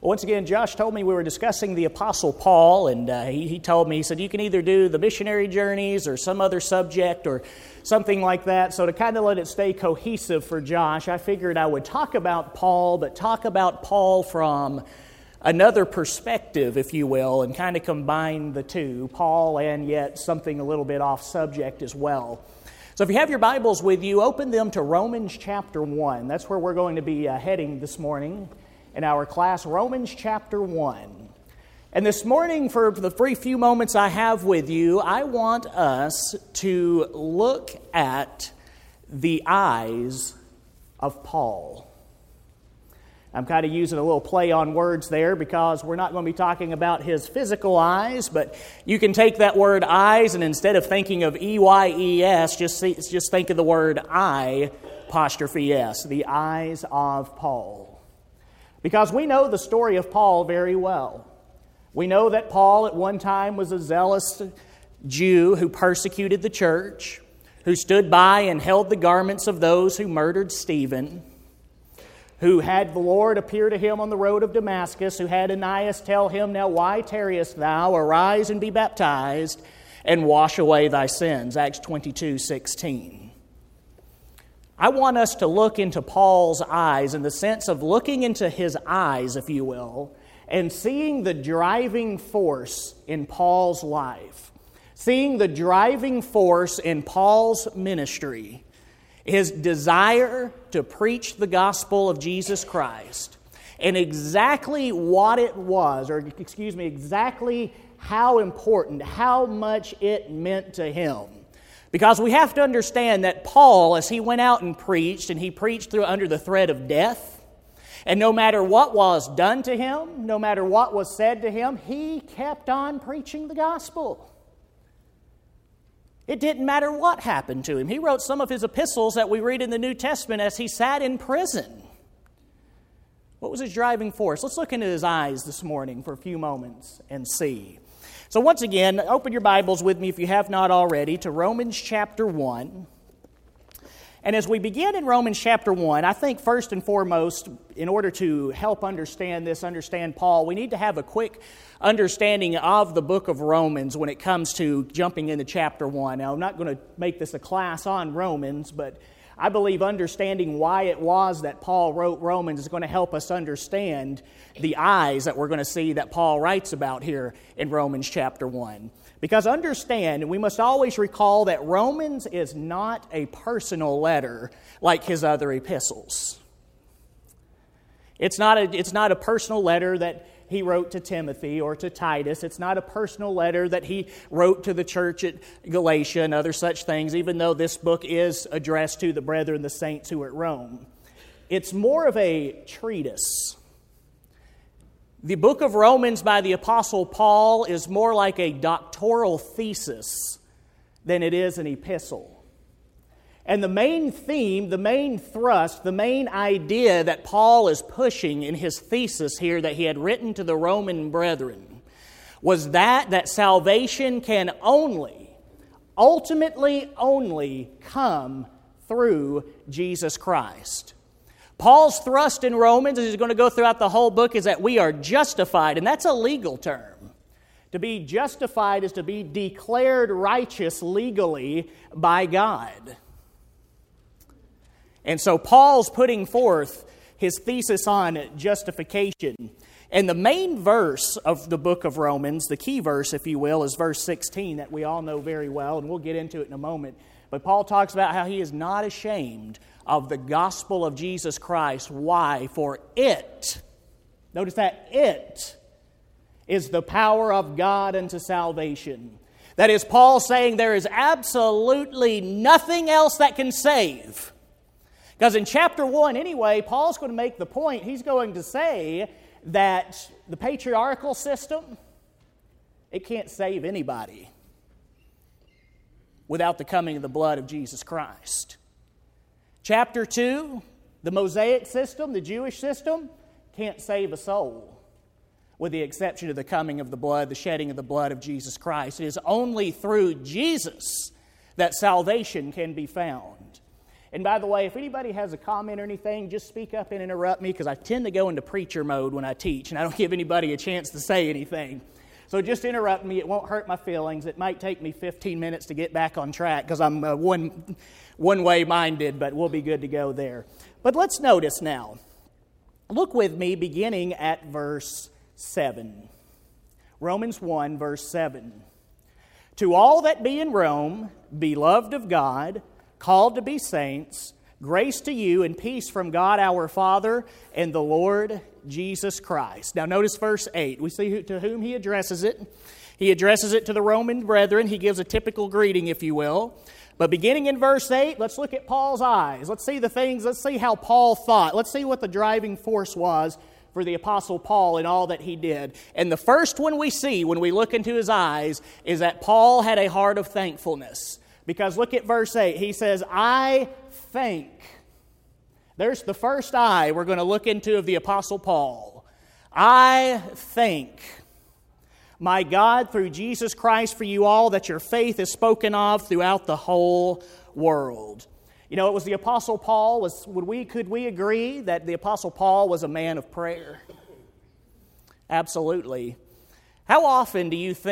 Once again, Josh told me we were discussing the Apostle Paul, and he told me, he said, you can either do the missionary journeys or some other subject or something like that. So to kind of let it stay cohesive for Josh, I figured I would talk about Paul, but talk about Paul from another perspective, if you will, and kind of combine the two, Paul and yet something a little bit off subject as well. So if you have your Bibles with you, open them to Romans chapter 1. That's where we're going to be heading this morning in our class, Romans chapter 1. And this morning, for the brief few moments I have with you, I want us to look at the eyes of Paul. I'm kind of using a little play on words there because we're not going to be talking about his physical eyes, but you can take that word eyes and instead of thinking of E-Y-E-S, just think of the word I, apostrophe S, the eyes of Paul. Because we know the story of Paul very well. We know that Paul at one time was a zealous Jew who persecuted the church, who stood by and held the garments of those who murdered Stephen, who had the Lord appear to him on the road of Damascus, who had Ananias tell him, "Now why tarriest thou? Arise and be baptized, and wash away thy sins." Acts 22:16. I want us to look into Paul's eyes in the sense of looking into his eyes, if you will, and seeing the driving force in Paul's life, seeing the driving force in Paul's ministry, his desire to preach the gospel of Jesus Christ, and exactly what it was, exactly how important, how much it meant to him. Because we have to understand that Paul, as he went out and he preached through under the threat of death, and no matter what was done to him, no matter what was said to him, he kept on preaching the gospel. It didn't matter what happened to him. He wrote some of his epistles that we read in the New Testament as he sat in prison. What was his driving force? Let's look into his eyes this morning for a few moments and see. So once again, open your Bibles with me if you have not already to Romans chapter 1. And as we begin in Romans chapter 1, I think first and foremost, in order to help understand Paul, we need to have a quick understanding of the book of Romans when it comes to jumping into chapter 1. Now, I'm not going to make this a class on Romans, but I believe understanding why it was that Paul wrote Romans is going to help us understand the eyes that we're going to see that Paul writes about here in Romans chapter 1. Because understand, and we must always recall that Romans is not a personal letter like his other epistles. It's not a personal letter that he wrote to Timothy or to Titus. It's not a personal letter that he wrote to the church at Galatia and other such things, even though this book is addressed to the brethren, the saints who are at Rome. It's more of a treatise. The book of Romans by the Apostle Paul is more like a doctoral thesis than it is an epistle. And the main theme, the main thrust, the main idea that Paul is pushing in his thesis here that he had written to the Roman brethren was that salvation can ultimately only come through Jesus Christ. Paul's thrust in Romans, as he's going to go throughout the whole book, is that we are justified, and that's a legal term. To be justified is to be declared righteous legally by God. And so Paul's putting forth his thesis on justification. And the main verse of the book of Romans, the key verse, if you will, is verse 16 that we all know very well, and we'll get into it in a moment. But Paul talks about how he is not ashamed of the gospel of Jesus Christ. Why? For it, notice that it is the power of God unto salvation. That is Paul saying there is absolutely nothing else that can save. Because in chapter 1 anyway, Paul's going to make the point, he's going to say that the patriarchal system, it can't save anybody without the coming of the blood of Jesus Christ. Chapter 2, the Mosaic system, the Jewish system, can't save a soul with the exception of the coming of the blood, the shedding of the blood of Jesus Christ. It is only through Jesus that salvation can be found. And by the way, if anybody has a comment or anything, just speak up and interrupt me, because I tend to go into preacher mode when I teach, and I don't give anybody a chance to say anything. So just interrupt me. It won't hurt my feelings. It might take me 15 minutes to get back on track because I'm one-way minded, but we'll be good to go there. But let's notice now. Look with me beginning at verse 7. Romans 1, verse 7. To all that be in Rome, beloved of God, called to be saints, grace to you and peace from God our Father and the Lord Jesus Christ. Now notice verse 8. We see to whom he addresses it. He addresses it to the Roman brethren. He gives a typical greeting, if you will. But beginning in verse 8, let's look at Paul's eyes. Let's see the things. Let's see how Paul thought. Let's see what the driving force was for the Apostle Paul in all that he did. And the first one we see when we look into his eyes is that Paul had a heart of thankfulness. Because look at verse 8. He says, I think. There's the first I we're going to look into of the Apostle Paul. I thank my God through Jesus Christ for you all that your faith is spoken of throughout the whole world. You know, it was the Apostle Paul. Could we agree that the Apostle Paul was a man of prayer? Absolutely. How often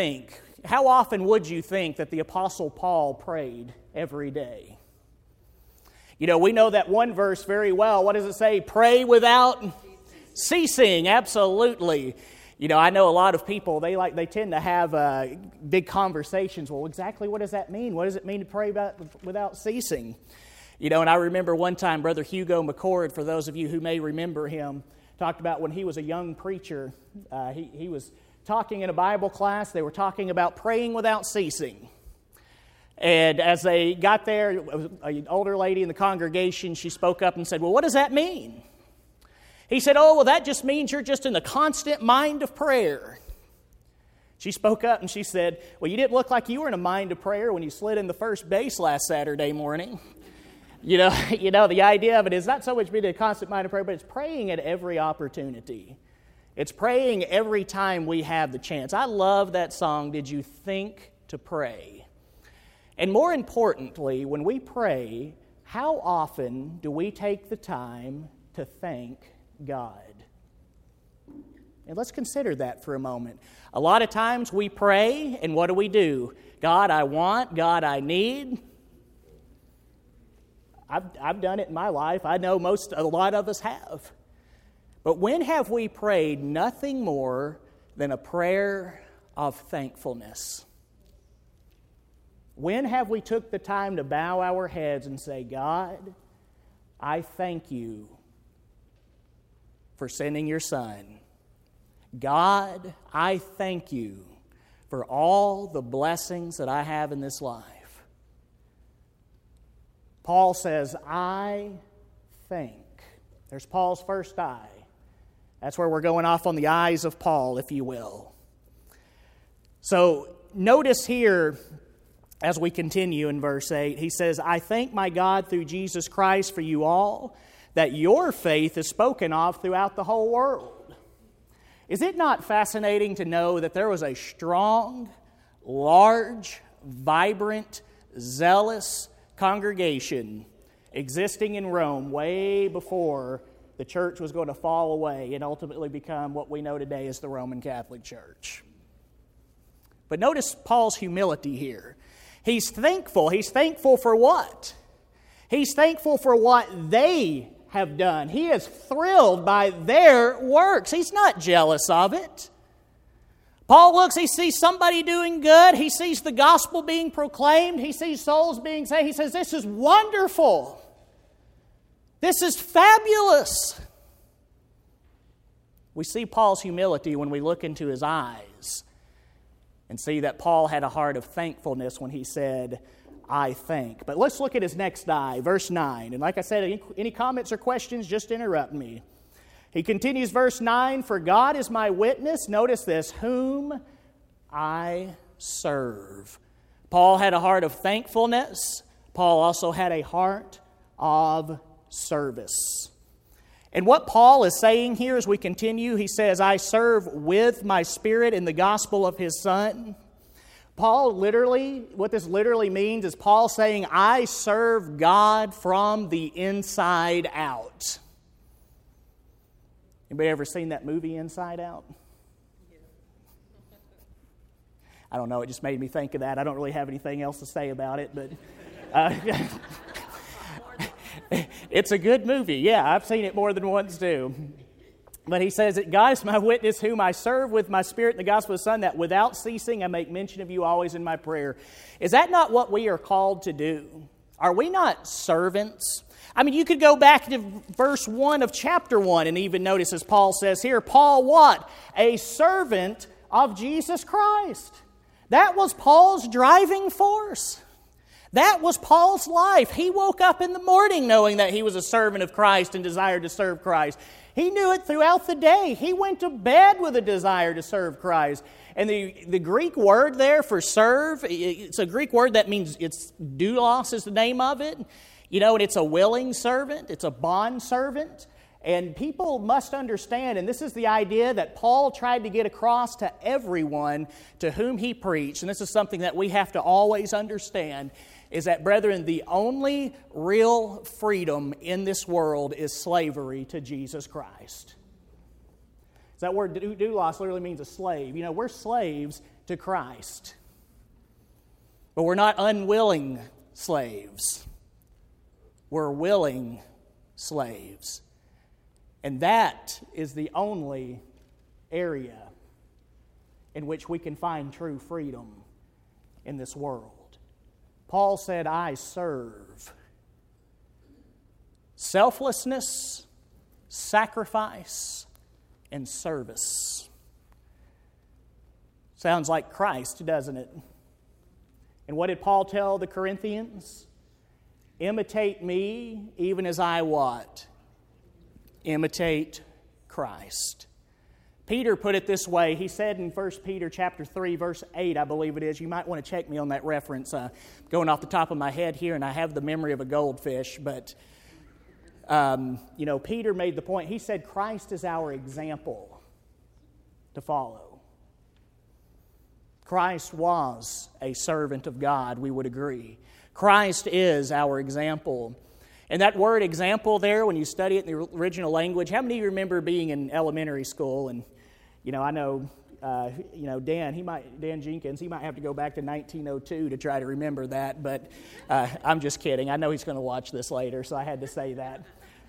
would you think that the Apostle Paul prayed every day? You know, we know that one verse very well. What does it say? Pray without ceasing. Absolutely. You know, I know a lot of people, they tend to have big conversations. Well, exactly what does that mean? What does it mean to pray without ceasing? You know, and I remember one time Brother Hugo McCord, for those of you who may remember him, talked about when he was a young preacher. He was talking in a Bible class. They were talking about praying without ceasing. And as they got there, an older lady in the congregation, she spoke up and said, well, what does that mean? He said, oh, well, that just means you're just in the constant mind of prayer. She spoke up and she said, well, you didn't look like you were in a mind of prayer when you slid in the first base last Saturday morning. You know, the idea of it is not so much being a constant mind of prayer, but it's praying at every opportunity. It's praying every time we have the chance. I love that song, Did You Think to Pray? And more importantly, when we pray, how often do we take the time to thank God? And let's consider that for a moment. A lot of times we pray, and what do? God, I want, God, I need. I've done it in my life. I know a lot of us have. But when have we prayed nothing more than a prayer of thankfulness? When have we took the time to bow our heads and say, God, I thank you for sending your Son. God, I thank you for all the blessings that I have in this life. Paul says, I think. There's Paul's first I. That's where we're going off on the eyes of Paul, if you will. So notice here, as we continue in verse 8, he says, I thank my God through Jesus Christ for you all, that your faith is spoken of throughout the whole world. Is it not fascinating to know that there was a strong, large, vibrant, zealous congregation existing in Rome way before the church was going to fall away and ultimately become what we know today as the Roman Catholic Church? But notice Paul's humility here. He's thankful. He's thankful for what? He's thankful for what they have done. He is thrilled by their works. He's not jealous of it. Paul looks, he sees somebody doing good. He sees the gospel being proclaimed. He sees souls being saved. He says, this is wonderful. This is fabulous. We see Paul's humility when we look into his eyes and see that Paul had a heart of thankfulness when he said, I thank. But let's look at his next I, verse 9. And like I said, any comments or questions, just interrupt me. He continues, verse 9, for God is my witness, notice this, whom I serve. Paul had a heart of thankfulness. Paul also had a heart of service. And what Paul is saying here as we continue, he says, I serve with my spirit in the gospel of his Son. What this literally means is Paul saying, I serve God from the inside out. Anybody ever seen that movie Inside Out? I don't know, it just made me think of that. I don't really have anything else to say about it, but it's a good movie. Yeah, I've seen it more than once too. But he says that God is my witness, whom I serve with my spirit in the gospel of the Son, that without ceasing I make mention of you always in my prayer. Is that not what we are called to do? Are we not servants? I mean, you could go back to verse 1 of chapter 1 and even notice, as Paul says here, Paul what? A servant of Jesus Christ. That was Paul's driving force. That was Paul's life. He woke up in the morning knowing that he was a servant of Christ and desired to serve Christ. He knew it throughout the day. He went to bed with a desire to serve Christ. And the Greek word there for serve, it's a Greek word that means, it's doulos is the name of it. You know, and it's a willing servant. It's a bond servant. And people must understand, and this is the idea that Paul tried to get across to everyone to whom he preached, and this is something that we have to always understand, is that, brethren, the only real freedom in this world is slavery to Jesus Christ. That word doulos literally means a slave. You know, we're slaves to Christ. But we're not unwilling slaves. We're willing slaves. And that is the only area in which we can find true freedom in this world. Paul said, I serve. Selflessness, sacrifice, and service. Sounds like Christ, doesn't it? And what did Paul tell the Corinthians? Imitate me even as I what? Imitate Christ. Peter put it this way. He said in 1 Peter chapter 3, verse 8, I believe it is. You might want to check me on that reference. Going off the top of my head here, and I have the memory of a goldfish. But, Peter made the point. He said Christ is our example to follow. Christ was a servant of God, we would agree. Christ is our example. And that word example there, when you study it in the original language, how many of you remember being in elementary school? And, I know, Dan Jenkins, he might have to go back to 1902 to try to remember that, but I'm just kidding. I know he's going to watch this later, so I had to say that.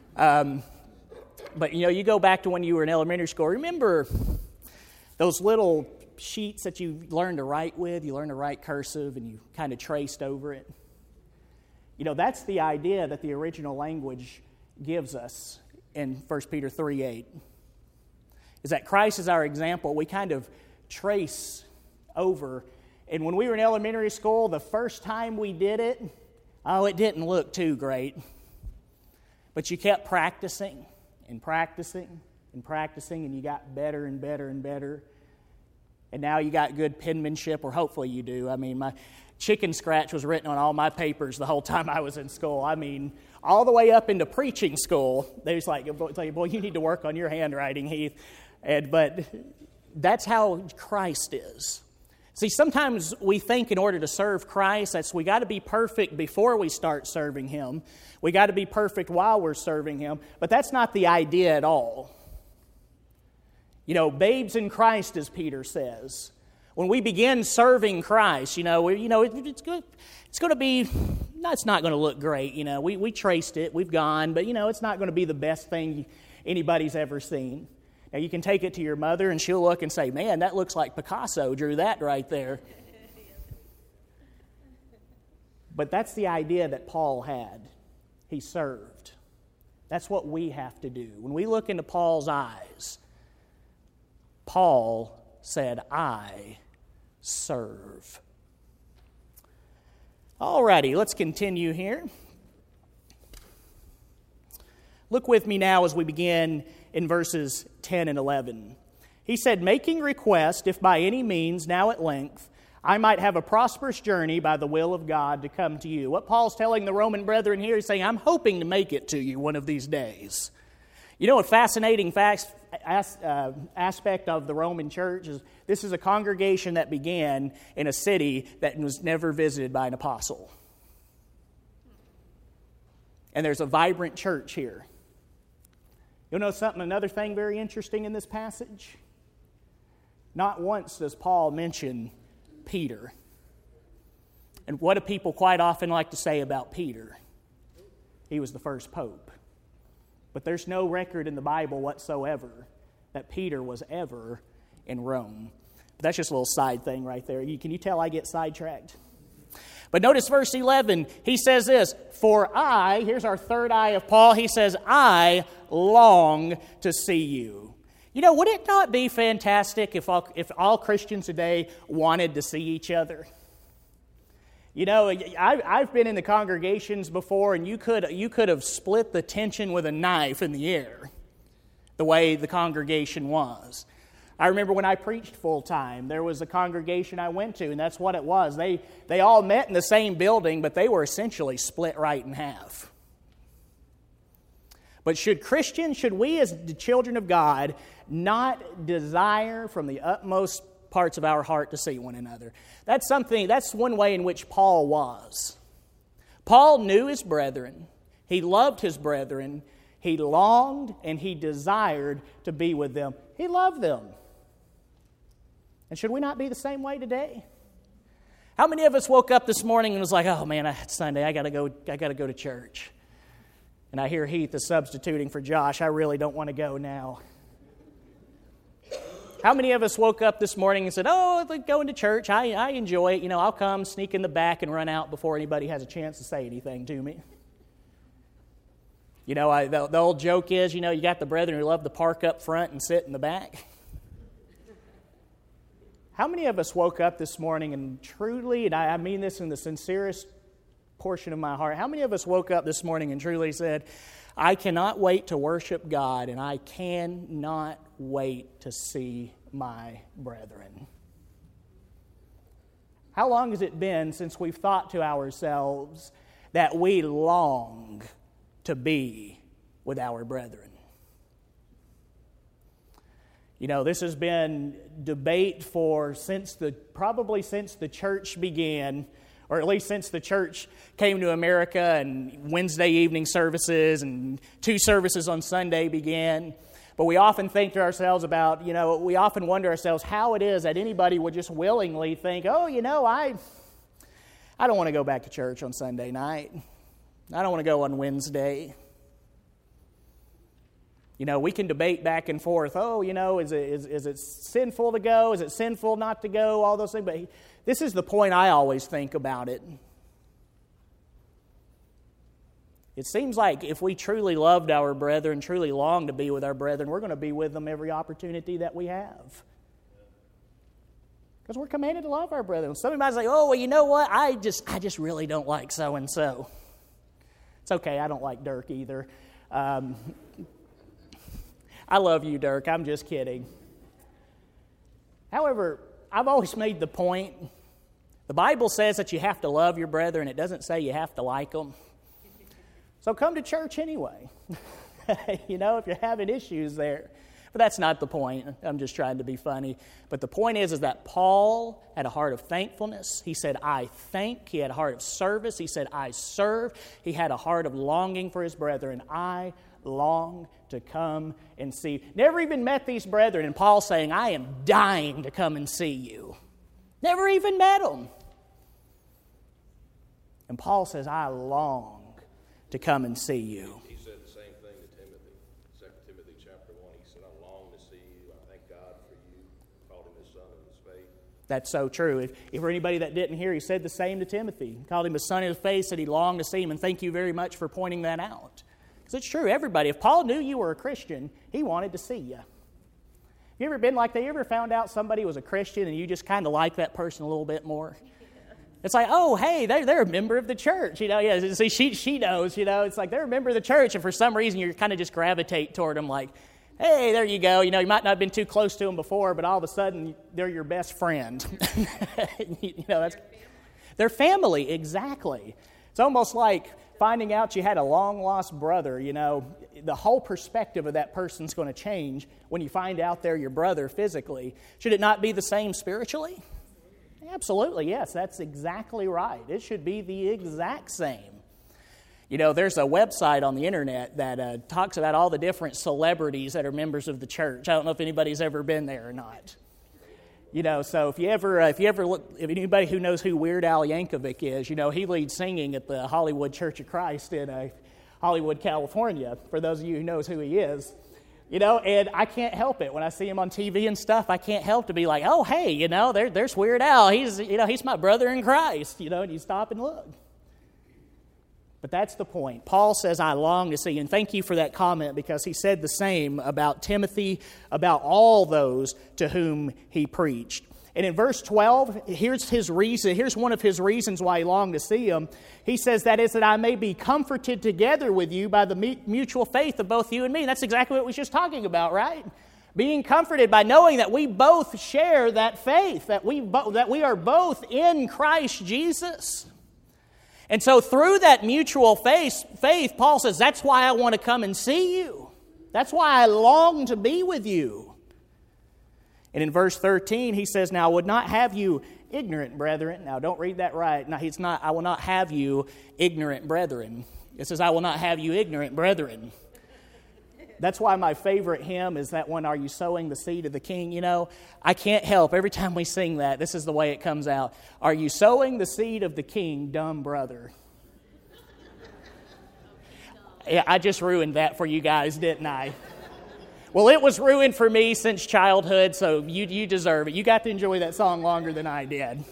But, you go back to when you were in elementary school. Remember those little sheets that you learned to write with? You learned to write cursive, and you kind of traced over it. That's the idea that the original language gives us in 1 Peter 3:8. Is that Christ is our example. We kind of trace over. And when we were in elementary school, the first time we did it, it didn't look too great. But you kept practicing and practicing and practicing, and you got better and better and better. And now you got good penmanship, or hopefully you do. I mean, my chicken scratch was written on all my papers the whole time I was in school. I mean, all the way up into preaching school, they was like, boy, you need to work on your handwriting, Heath. But that's how Christ is. See, sometimes we think in order to serve Christ, we got to be perfect before we start serving Him. We got to be perfect while we're serving Him. But that's not the idea at all. Babes in Christ, as Peter says. When we begin serving Christ, it's good. It's going to be, it's not going to look great. We traced it, we've gone, but it's not going to be the best thing anybody's ever seen. Now you can take it to your mother, and she'll look and say, "Man, that looks like Picasso drew that right there." But that's the idea that Paul had. He served. That's what we have to do. When we look into Paul's eyes, Paul said, I serve. Alrighty, let's continue here. Look with me now as we begin in verses 10 and 11. He said, making request, if by any means, now at length, I might have a prosperous journey by the will of God to come to you. What Paul's telling the Roman brethren here, he's saying, I'm hoping to make it to you one of these days. A fascinating aspect of the Roman church is this is a congregation that began in a city that was never visited by an apostle. And there's a vibrant church here. You'll know another thing very interesting in this passage. Not once does Paul mention Peter. And what do people quite often like to say about Peter? He was the first pope. But there's no record in the Bible whatsoever that Peter was ever in Rome. But that's just a little side thing right there. Can you tell I get sidetracked? But notice verse 11, he says this, for I, here's our third I of Paul, he says, I long to see you. You know, would it not be fantastic if all Christians today wanted to see each other? You know, I've been in the congregations before, and you could have split the tension with a knife in the air, the way the congregation was. I remember when I preached full-time, there was a congregation I went to, and that's what it was. They all met in the same building, but they were essentially split right in half. But should we as the children of God not desire from the utmost parts of our heart to see one another? That's one way in which Paul was. Paul knew his brethren. He loved his brethren. He longed and he desired to be with them. He loved them. And should we not be the same way today? How many of us woke up this morning and was like, oh man, it's Sunday, I gotta go to church. And I hear Heath is substituting for Josh. I really don't want to go now. How many of us woke up this morning and said, oh, going to church, I enjoy it. You know, I'll come, sneak in the back, and run out before anybody has a chance to say anything to me. You know, the old joke is, you know, you got the brethren who love to park up front and sit in the back. How many of us woke up this morning and truly, and I mean this in the sincerest portion of my heart, how many of us woke up this morning and truly said, I cannot wait to worship God, and I cannot wait to see my brethren? How long has it been since we've thought to ourselves that we long to be with our brethren? You know, this has been debate probably since the church began, or at least since the church came to America and Wednesday evening services and 2 services on Sunday began. But we often think to ourselves about, we often wonder ourselves how it is that anybody would just willingly think, oh, I don't want to go back to church on Sunday night. I don't want to go on Wednesday. You know, we can debate back and forth, is it sinful to go? Is it sinful not to go? All those things. But this is the point I always think about it. It seems like if we truly loved our brethren, truly longed to be with our brethren, we're going to be with them every opportunity that we have. Because we're commanded to love our brethren. Somebody might say, oh, well, you know what? I just really don't like so-and-so. It's okay, I don't like Dirk either. I love you, Dirk. I'm just kidding. However, I've always made the point, the Bible says that you have to love your brethren. It doesn't say you have to like them. So come to church anyway. If you're having issues there. But that's not the point. I'm just trying to be funny. But the point is that Paul had a heart of thankfulness. He said, I thank. He had a heart of service. He said, I serve. He had a heart of longing for his brethren. I long to come and see. Never even met these brethren. And Paul saying, I am dying to come and see you. Never even met them. And Paul says, I long to come and see you. He said the same thing to Timothy. 2 Timothy chapter 1. He said, I long to see you. I thank God for you. Called him his son of his faith. That's so true. If for anybody that didn't hear, he said the same to Timothy. He called him his son of his faith, said he longed to see him. And thank you very much for pointing that out. Because it's true, everybody. If Paul knew you were a Christian, he wanted to see you. You ever been like that? You ever found out somebody was a Christian and you just kind of like that person a little bit more? It's like, oh, hey, they're a member of the church. See, she knows, it's like they're a member of the church, and for some reason you kind of just gravitate toward them like, hey, there you go. You might not have been too close to them before, but all of a sudden they're your best friend. That's their family, exactly. It's almost like finding out you had a long-lost brother, the whole perspective of that person's going to change when you find out they're your brother physically. Should it not be the same spiritually? Absolutely, yes, that's exactly right. It should be the exact same. There's a website on the internet that talks about all the different celebrities that are members of the church. I don't know if anybody's ever been there or not. So if anybody who knows who Weird Al Yankovic is, he leads singing at the Hollywood Church of Christ in Hollywood, California, for those of you who knows who he is. And I can't help it. When I see him on TV and stuff, I can't help to be like, oh, hey, there's Weird Al. He's my brother in Christ, and you stop and look. But that's the point. Paul says, I long to see, and thank you for that comment, because he said the same about Timothy, about all those to whom he preached. And in verse 12, here's his reason. Here's one of his reasons why he longed to see him. He says, that is that I may be comforted together with you by the mutual faith of both you and me. That's exactly what we were just talking about, right? Being comforted by knowing that we both share that faith, that we are both in Christ Jesus. And so through that mutual faith, Paul says, that's why I want to come and see you. That's why I long to be with you. And in verse 13, he says, now I would not have you ignorant, brethren. Now don't read that right. Now I will not have you ignorant, brethren. It says, I will not have you ignorant, brethren. That's why my favorite hymn is that one, Are You Sowing the Seed of the King? I can't help. Every time we sing that, this is the way it comes out. Are you sowing the seed of the king, dumb brother? Yeah, I just ruined that for you guys, didn't I? Well, it was ruined for me since childhood, so you deserve it. You got to enjoy that song longer than I did.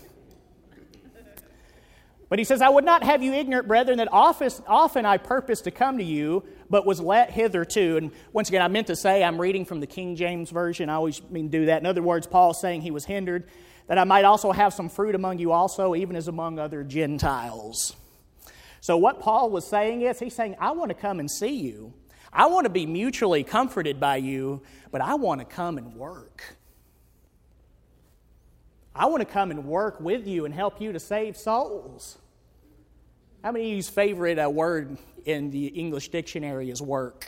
But he says, I would not have you ignorant, brethren, that often I purposed to come to you, but was let hitherto. And once again, I meant to say I'm reading from the King James Version. I always mean to do that. In other words, Paul is saying he was hindered, that I might also have some fruit among you also, even as among other Gentiles. So what Paul was saying is, he's saying, I want to come and see you. I want to be mutually comforted by you, but I want to come and work. I want to come and work with you and help you to save souls. How many of you's favorite word in the English dictionary is work?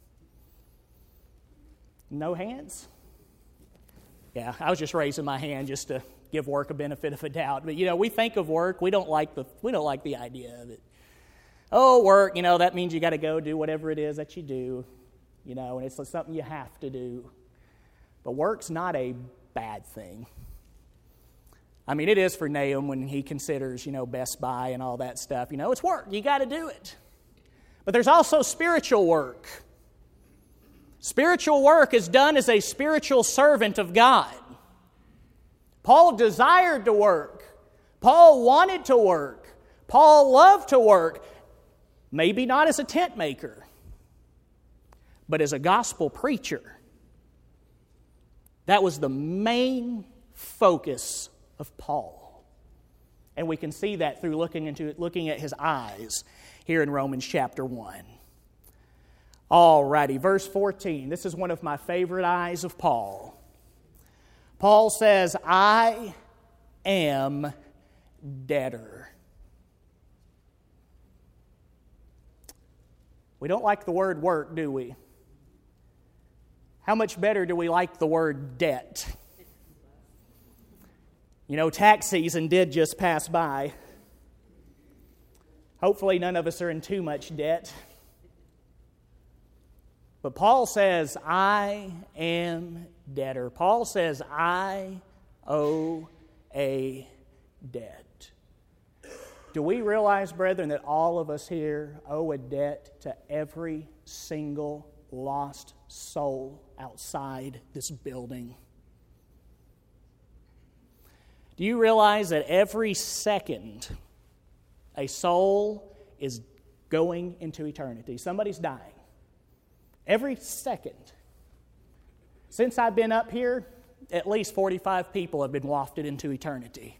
No hands? Yeah, I was just raising my hand just to give work a benefit of a doubt. But we think of work, we don't like the idea of it. Oh, work, that means you got to go do whatever it is that you do, and it's something you have to do. But work's not a bad thing. I mean, it is for Nahum when he considers, Best Buy and all that stuff. It's work. You got to do it. But there's also spiritual work. Spiritual work is done as a spiritual servant of God. Paul desired to work. Paul wanted to work. Paul loved to work. Maybe not as a tent maker, but as a gospel preacher. That was the main focus of Paul. And we can see that through looking at his eyes here in Romans chapter 1. Alrighty, verse 14. This is one of my favorite eyes of Paul. Paul says, I am debtor. We don't like the word work, do we? How much better do we like the word debt? Tax season did just pass by. Hopefully none of us are in too much debt. But Paul says, I am debtor. Paul says, I owe a debt. Do we realize, brethren, that all of us here owe a debt to every single lost soul outside this building? Do you realize that every second a soul is going into eternity? Somebody's dying. Every second. Since I've been up here, at least 45 people have been wafted into eternity.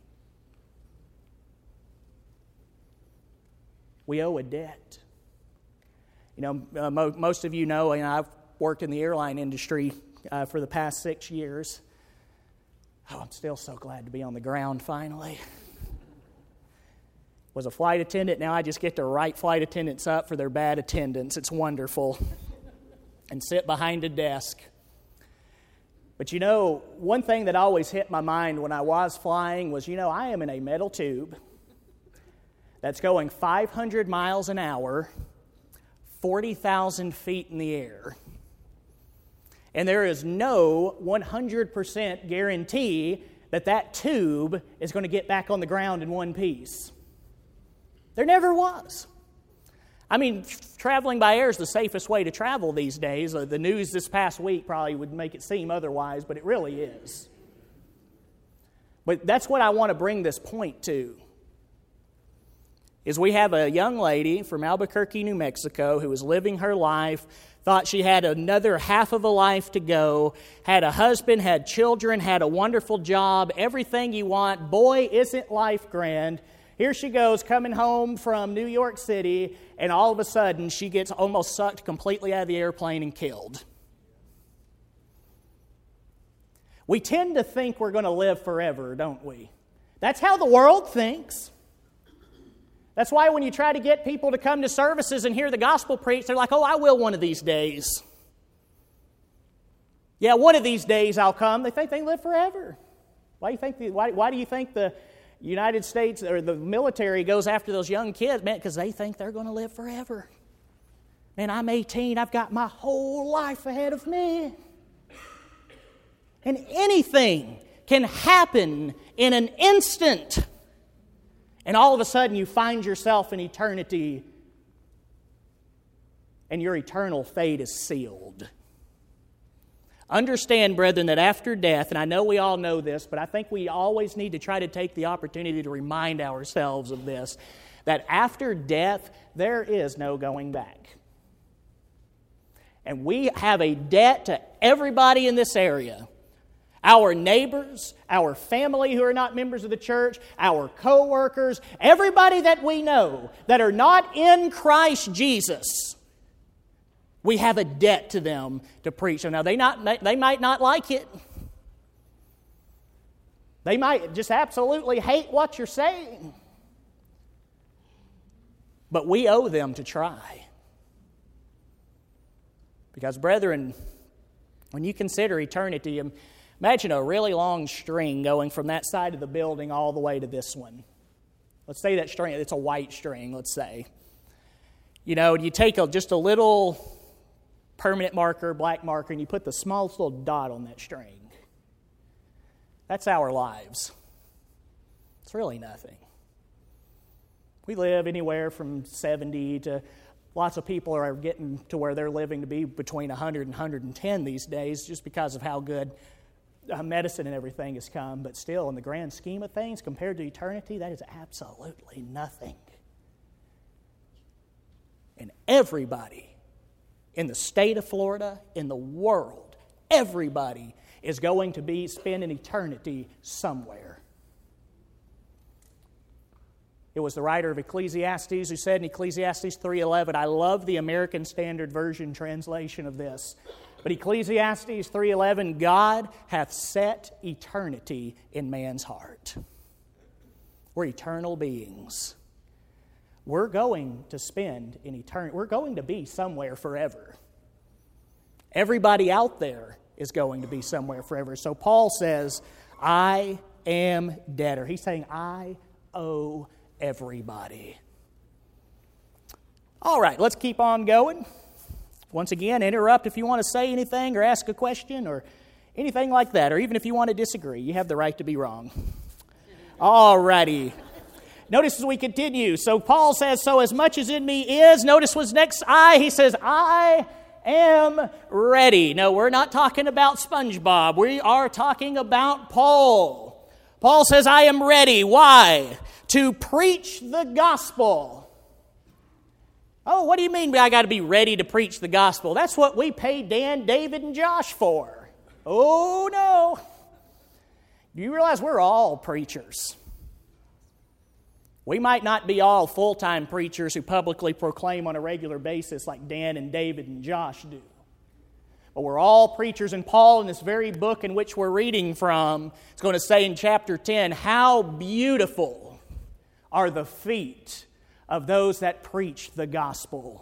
We owe a debt. Most of you know, I've worked in the airline industry for the past 6 years. Oh, I'm still so glad to be on the ground finally. Was a flight attendant. Now I just get to write flight attendants up for their bad attendance. It's wonderful. And sit behind a desk. But you know, one thing that always hit my mind when I was flying was, I am in a metal tube that's going 500 miles an hour, 40,000 feet in the air. And there is no 100% guarantee that that tube is going to get back on the ground in one piece. There never was. I mean, traveling by air is the safest way to travel these days. The news this past week probably would make it seem otherwise, but it really is. But that's what I want to bring this point to. Is we have a young lady from Albuquerque, New Mexico, who was living her life, thought she had another half of a life to go, had a husband, had children, had a wonderful job, everything you want. Boy, isn't life grand. Here she goes coming home from New York City, and all of a sudden she gets almost sucked completely out of the airplane and killed. We tend to think we're going to live forever, don't we? That's how the world thinks. That's why when you try to get people to come to services and hear the gospel preached, they're like, I will one of these days. Yeah, one of these days I'll come. They think they live forever. Why do you think the United States or the military goes after those young kids? Man, because they think they're going to live forever. Man, I'm 18. I've got my whole life ahead of me. And anything can happen in an instant. And all of a sudden you find yourself in eternity and your eternal fate is sealed. Understand, brethren, that after death, and I know we all know this, but I think we always need to try to take the opportunity to remind ourselves of this, that after death, there is no going back. And we have a debt to everybody in this area. Our neighbors, our family who are not members of the church, our co-workers, everybody that we know that are not in Christ Jesus, we have a debt to them to preach. So now they might not like it. They might just absolutely hate what you're saying. But we owe them to try. Because, brethren, when you consider eternity, imagine a really long string going from that side of the building all the way to this one. Let's say that string, it's a white string, let's say. You take just a little permanent marker, black marker, and you put the smallest little dot on that string. That's our lives. It's really nothing. We live anywhere from 70 to lots of people are getting to where they're living to be between 100 and 110 these days just because of how good medicine and everything has come. But still, in the grand scheme of things, compared to eternity, that is absolutely nothing. And everybody in the state of Florida, in the world, everybody is going to spend an eternity somewhere. It was the writer of Ecclesiastes who said in Ecclesiastes 3:11, I love the American Standard Version translation of this, but Ecclesiastes 3:11, God hath set eternity in man's heart. We're eternal beings. We're going to spend an eternity. We're going to be somewhere forever. Everybody out there is going to be somewhere forever. So Paul says, I am debtor. He's saying, I owe everybody. All right, let's keep on going. Once again, interrupt if you want to say anything or ask a question or anything like that, or even if you want to disagree. You have the right to be wrong. All righty. Notice as we continue. So Paul says, so as much as in me is, notice what's next, he says, I am ready. No, we're not talking about SpongeBob. We are talking about Paul. Paul says, I am ready. Why? To preach the gospel. Oh, what do you mean I got to be ready to preach the gospel? That's what we pay Dan, David, and Josh for. Oh, no. Do you realize we're all preachers? We might not be all full-time preachers who publicly proclaim on a regular basis like Dan and David and Josh do. But we're all preachers, and Paul, in this very book in which we're reading from, is going to say in chapter 10, how beautiful are the feet of those that preach the gospel.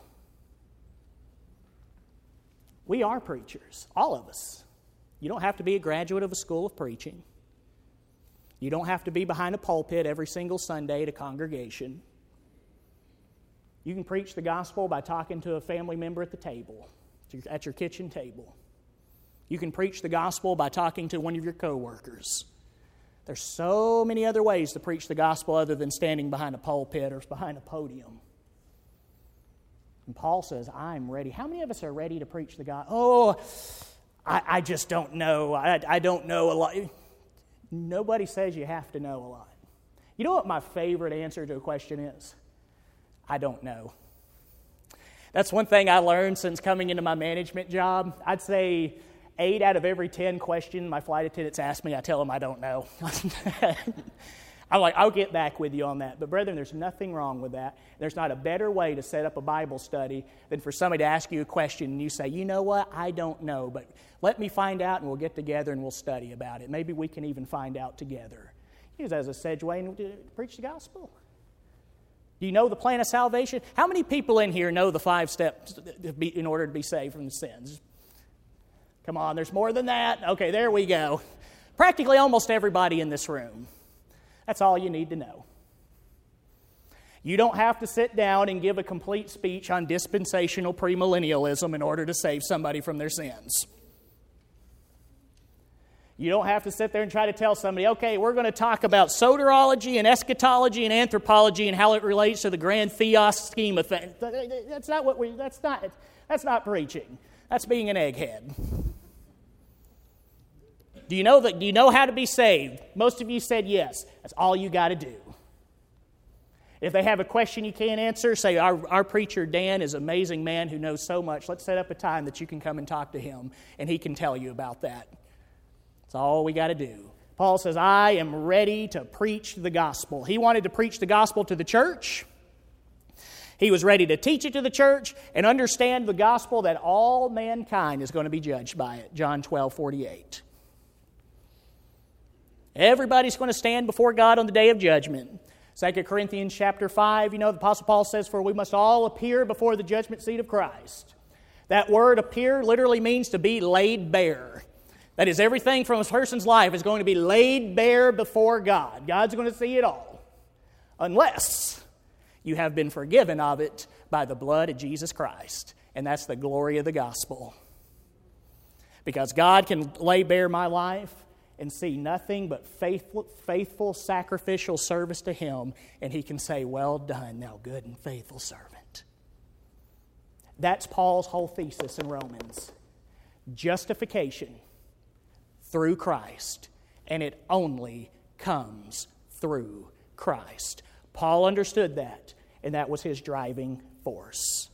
We are preachers, all of us. You don't have to be a graduate of a school of preaching. You don't have to be behind a pulpit every single Sunday at a congregation. You can preach the gospel by talking to a family member at the table, at your kitchen table. You can preach the gospel by talking to one of your coworkers. There's so many other ways to preach the gospel other than standing behind a pulpit or behind a podium. And Paul says, I'm ready. How many of us are ready to preach the gospel? Oh, I just don't know. I don't know a lot. Nobody says you have to know a lot. You know what my favorite answer to a question is? I don't know. That's one thing I learned since coming into my management job. I'd say 8 out of every 10 questions my flight attendants ask me, I tell them I don't know. I'm like, I'll get back with you on that. But brethren, there's nothing wrong with that. There's not a better way to set up a Bible study than for somebody to ask you a question and you say, you know what, I don't know, but let me find out and we'll get together and we'll study about it. Maybe we can even find out together. Use that as a segue and preach the gospel. Do you know the plan of salvation? How many people in here know the 5 steps in order to be saved from the sins? Come on, there's more than that. Okay, there we go. Practically almost everybody in this room. That's all you need to know. You don't have to sit down and give a complete speech on dispensational premillennialism in order to save somebody from their sins. You don't have to sit there and try to tell somebody, okay, we're going to talk about soteriology and eschatology and anthropology and how it relates to the grand theos scheme of things. That's not preaching. That's being an egghead. Do you know how to be saved? Most of you said yes. That's all you got to do. If they have a question you can't answer, say, our preacher Dan is an amazing man who knows so much. Let's set up a time that you can come and talk to him, and he can tell you about that. That's all we got to do. Paul says, I am ready to preach the gospel. He wanted to preach the gospel to the church. He was ready to teach it to the church and understand the gospel that all mankind is going to be judged by it. John 12:48. Everybody's going to stand before God on the day of judgment. 2 Corinthians chapter 5, the Apostle Paul says, for we must all appear before the judgment seat of Christ. That word appear literally means to be laid bare. That is, everything from a person's life is going to be laid bare before God. God's going to see it all. Unless you have been forgiven of it by the blood of Jesus Christ. And that's the glory of the gospel. Because God can lay bare my life and see nothing but faithful sacrificial service to Him, and He can say, well done, thou good and faithful servant. That's Paul's whole thesis in Romans. Justification through Christ, and it only comes through Christ. Paul understood that, and that was his driving force.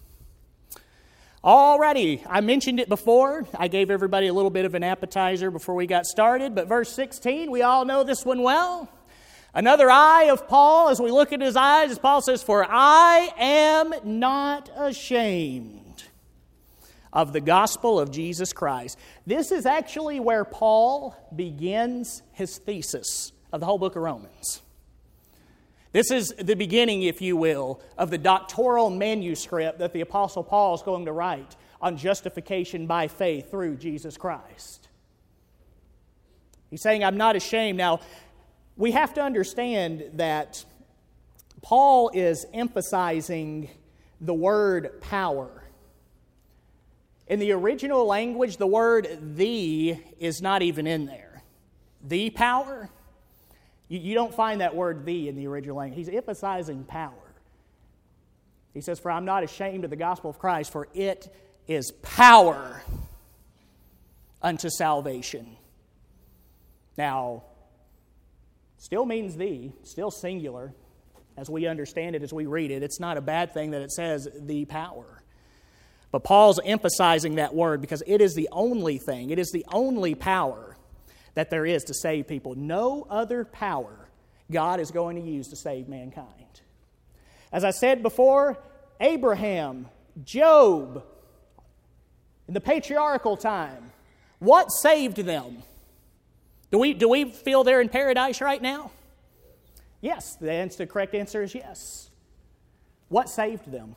Alrighty, I mentioned it before. I gave everybody a little bit of an appetizer before we got started, but verse 16, we all know this one well. Another eye of Paul, as we look at his eyes, as Paul says, for I am not ashamed of the gospel of Jesus Christ. This is actually where Paul begins his thesis of the whole book of Romans. This is the beginning, if you will, of the doctoral manuscript that the Apostle Paul is going to write on justification by faith through Jesus Christ. He's saying, I'm not ashamed. Now, we have to understand that Paul is emphasizing the word power. In the original language, the word "the" is not even in there. The power. You don't find that word "the" in the original language. He's emphasizing power. He says, for I'm not ashamed of the gospel of Christ, for it is power unto salvation. Now, still means "the," still singular, as we understand it, as we read it. It's not a bad thing that it says "the power." But Paul's emphasizing that word because it is the only thing, it is the only power that there is to save people. No other power God is going to use to save mankind. As I said before, Abraham, Job, in the patriarchal time, what saved them? Do we feel they're in paradise right now? Yes, the correct answer is yes. What saved them?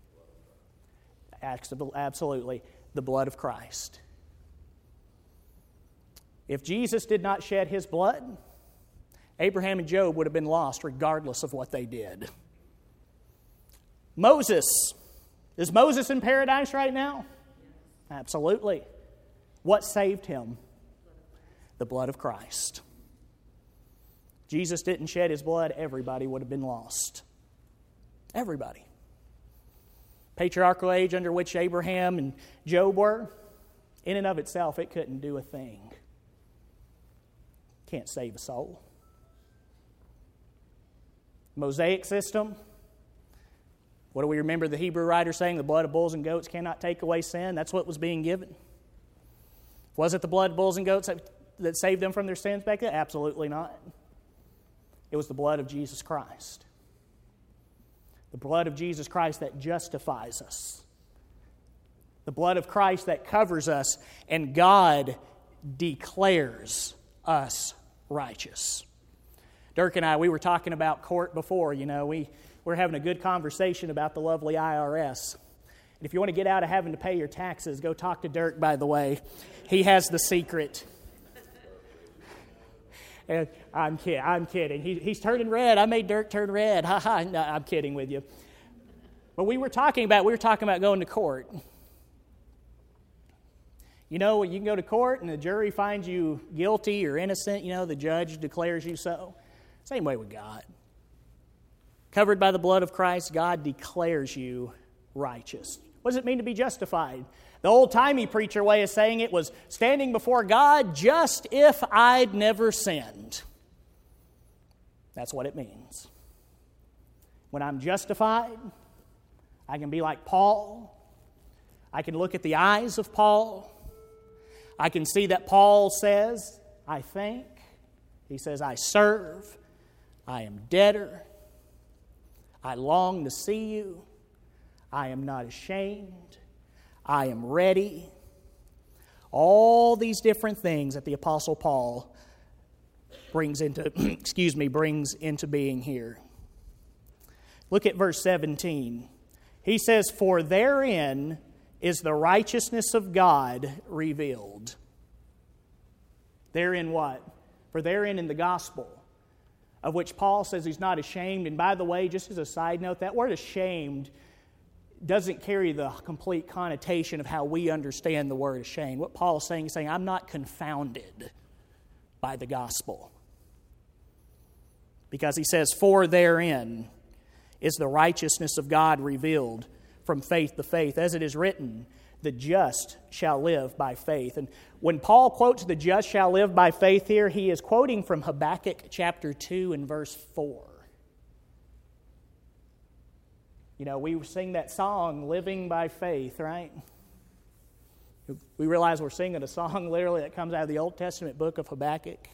Absolutely, the blood of Christ. If Jesus did not shed his blood, Abraham and Job would have been lost regardless of what they did. Moses. Is Moses in paradise right now? Absolutely. What saved him? The blood of Christ. Jesus didn't shed his blood, everybody would have been lost. Everybody. Patriarchal age under which Abraham and Job were, in and of itself, it couldn't do a thing. Can't save a soul. Mosaic system. What do we remember the Hebrew writer saying? The blood of bulls and goats cannot take away sin. That's what was being given. Was it the blood of bulls and goats that saved them from their sins back then? Absolutely not. It was the blood of Jesus Christ. The blood of Jesus Christ that justifies us. The blood of Christ that covers us, and God declares us righteous. Dirk and I, we were talking about court before. We're having a good conversation about the lovely IRS. And if you want to get out of having to pay your taxes, go talk to Dirk, by the way. He has the secret. And I'm kidding. He's turning red. I made Dirk turn red. Ha ha. No, I'm kidding with you. But we were talking about going to court. You can go to court and the jury finds you guilty or innocent. The judge declares you so. Same way with God. Covered by the blood of Christ, God declares you righteous. What does it mean to be justified? The old-timey preacher way of saying it was standing before God just if I'd never sinned. That's what it means. When I'm justified, I can be like Paul. I can look at the eyes of Paul. I can see that Paul says, I think. He says, I serve. I am debtor. I long to see you. I am not ashamed. I am ready. All these different things that the Apostle Paul brings into being here. Look at verse 17. He says, for therein is the righteousness of God revealed. Therein what? For therein in the gospel, of which Paul says he's not ashamed. And by the way, just as a side note, that word ashamed doesn't carry the complete connotation of how we understand the word ashamed. What Paul is saying, he's saying, I'm not confounded by the gospel. Because he says, for therein is the righteousness of God revealed from faith to faith. As it is written, the just shall live by faith. And when Paul quotes the just shall live by faith here, he is quoting from Habakkuk chapter 2 and verse 4. We sing that song, Living by Faith, right? We realize we're singing a song literally that comes out of the Old Testament book of Habakkuk.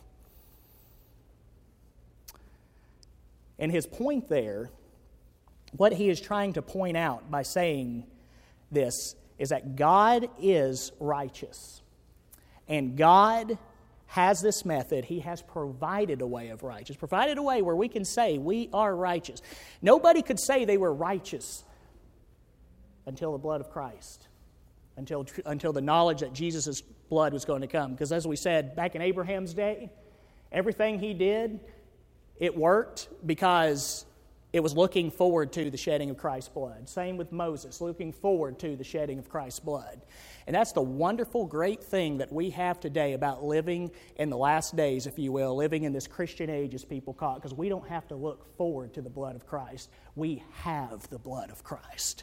And his point there, what he is trying to point out by saying this, is that God is righteous. And God has this method. He has provided a way of righteousness. Provided a way where we can say we are righteous. Nobody could say they were righteous until the blood of Christ. Until the knowledge that Jesus' blood was going to come. Because as we said, back in Abraham's day, everything he did, it worked because it was looking forward to the shedding of Christ's blood. Same with Moses, looking forward to the shedding of Christ's blood. And that's the wonderful, great thing that we have today about living in the last days, if you will, living in this Christian age, as people call it, because we don't have to look forward to the blood of Christ. We have the blood of Christ.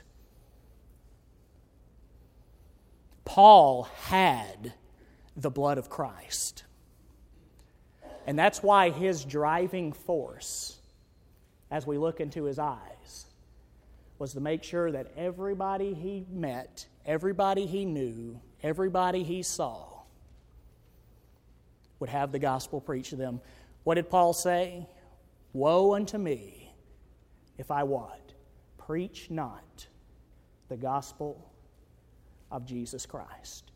Paul had the blood of Christ. And that's why his driving force, as we look into his eyes, was to make sure that everybody he met, everybody he knew, everybody he saw would have the gospel preached to them. What did Paul say? Woe unto me if I what? Preach not the gospel of Jesus Christ.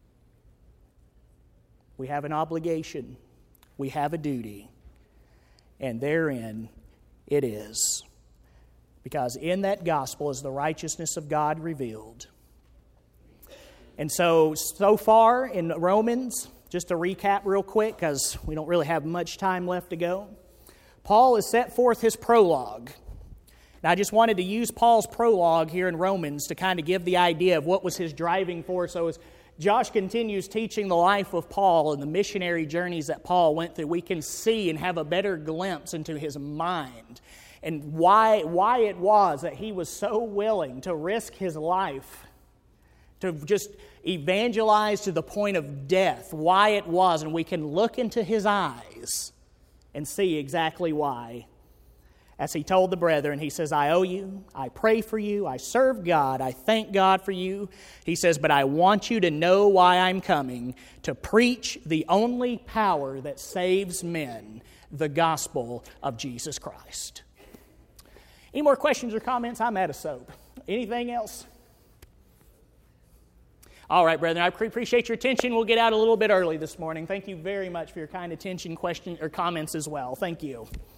We have an obligation. We have a duty. and therein it is. Because in that gospel is the righteousness of God revealed. And so far in Romans, just to recap real quick, because we don't really have much time left to go, Paul has set forth his prologue. And I just wanted to use Paul's prologue here in Romans to kind of give the idea of what was his driving force. So as Josh continues teaching the life of Paul and the missionary journeys that Paul went through, we can see and have a better glimpse into his mind and why it was that he was so willing to risk his life to just evangelize to the point of death, why it was, and we can look into his eyes and see exactly why. As he told the brethren, he says, I owe you, I pray for you, I serve God, I thank God for you. He says, but I want you to know why I'm coming, to preach the only power that saves men, the gospel of Jesus Christ. Any more questions or comments? I'm out of soap. Anything else? All right, brethren, I appreciate your attention. We'll get out a little bit early this morning. Thank you very much for your kind attention, questions, or comments as well. Thank you.